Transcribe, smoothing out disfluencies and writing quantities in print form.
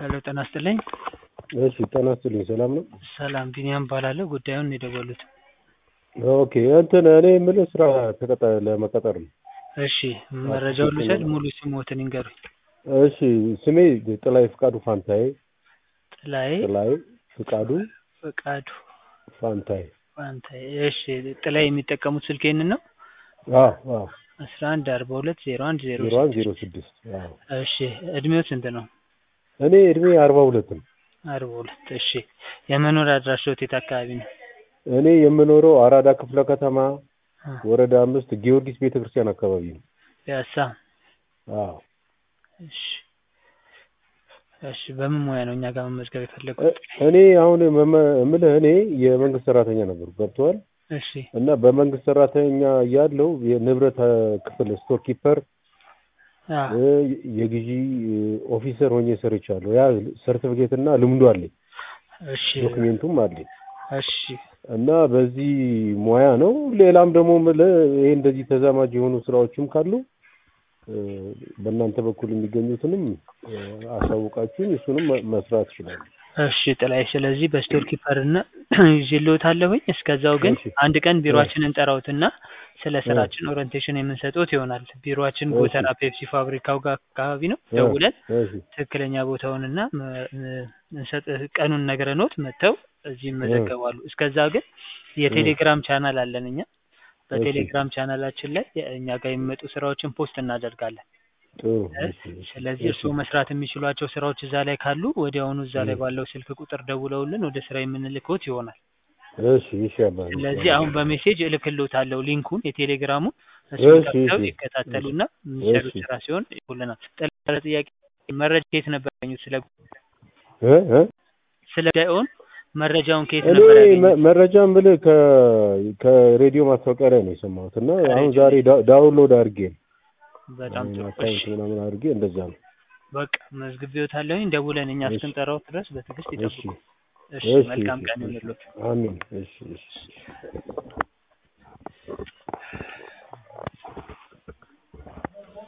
ሄሎ ጤና ይስጥልኝ። እሺ ጤና ይስጥልኝ። ሰላም ነው? ሰላም ቢኒያም እባላለሁ። ጉዳዩን የደወሉት? ኦኬ እንትን እኔ የምልህ ስራ ለመቀጠር ነው። እሺ መረጃውን ልውሰድ፣ ሙሉ ስምዎትን ይንገሩኝ? እሺ ስሜ ጥላዬ ፍቃዱ ፋንታዬ። ጥላዬ ፍቃዱ ፋንታዬ። እሺ ጥላዬ የሚጠቀሙት ስልክ ይሄንን ነው? አዎ 11420106 አዎ። እሺ እድሜው ስንት ነው? እኔ እድሜ 42 ነው። 42 እሺ የመኖሪያ አድራሻዎት የት አካባቢ ነው? እኔ የምኖረው አራዳ ክፍለ ከተማ ወረዳ 5 ጊዮርጊስ ቤተክርስቲያን አካባቢ ነው። ፒያሳ? አዎ። እሺ በምን ሙያ ነው እኛ ጋር መመዝገብ የፈለጉት? እኔ አሁን የምልህ እኔ የመንግስት ሰራተኛ ነበርኩ። ገብቶሃል? እሺ እና በመንግስት ሰራተኛ ያለው የንብረት ክፍል ስቶር ኪፐር የግዢ ኦፊሰር ሆኜ ሰርቻለሁ። ያ ሰርቲፊኬት እና ልምዱ አለኝ። እሺ ዶክመንቱም አለኝ። እሺ እና በዚህ ሙያ ነው። ሌላም ደግሞ ይሄ እንደዚህ ተዛማጅ የሆኑ ስራዎችም ካሉ በእናንተ በኩል የሚገኙትንም አሳውቃችሁኝ እሱንም መስራት ይችላል። እሺ ጥላዬ፣ ስለዚህ በስቶር ኪፐር እና ይዤልዎታለሁኝ። እስከዛው ግን አንድ ቀን ቢሮአችንን እንጠራዎትና ስለ ስራችን ኦሪንቴሽን የምንሰጥዎት ይሆናል። ቢሮአችን ጎተራ ፔፕሲ ፋብሪካው ጋር አካባቢ ነው። ደውለን ትክክለኛ ቦታውንና ቀኑን ነግረንዎት መጥተው እዚህ ይመዘገባሉ። እስከዛ ግን የቴሌግራም ቻናል አለን እኛ። በቴሌግራም ቻናላችን ላይ እኛ ጋር የሚመጡ ስራዎችን ፖስት እናደርጋለን። ስለዚህ እርስዎ መስራት የሚችሏቸው ስራዎች እዛ ላይ ካሉ ወዲያውኑ እዛ ላይ ባለው ስልክ ቁጥር ደውለውልን ወደ ስራ የምንልክዎት ይሆናል። እሺ አባቴ። ስለዚህ አሁን በሜሴጅ እልክልዎታለሁ ሊንኩን የቴሌግራሙን። እሱን ከፍተው ይከታተሉና የሚሰሩት ስራ ሲሆን ይልኩልናል። ጥያቄ መረጃ ከየት ነበር ያገኙት? ስለ ጉዳዩን መረጃውን ከየት ነበር ያገኙት? መረጃም ብለህ ከሬዲዮ ማስታወቂያ ላይ ነው የሰማሁት እና አሁን ዛሬ ዳውንሎድ አድርጌ ነው። በጣም ጥሩ። አካውንት ምናምን አድርጌ እንደዛ ነው። በቃ መዝግቤዎታለሁኝ። ደውለን እኛ እስክንጠራው ድረስ በትዕግስት ይጠብቁ። እሺ መልካም ቀን ይሁንልዎት። አሜን። እሺ